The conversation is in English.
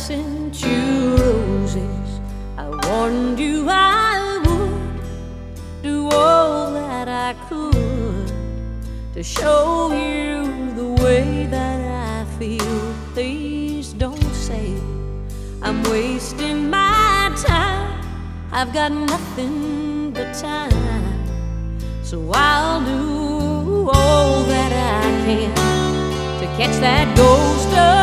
sent you roses. I warned you I would do all that I could to show you the way that I feel. Please don't say I'm wasting my time. I've got nothing but time, so I'll do all that I can to catch that ghost of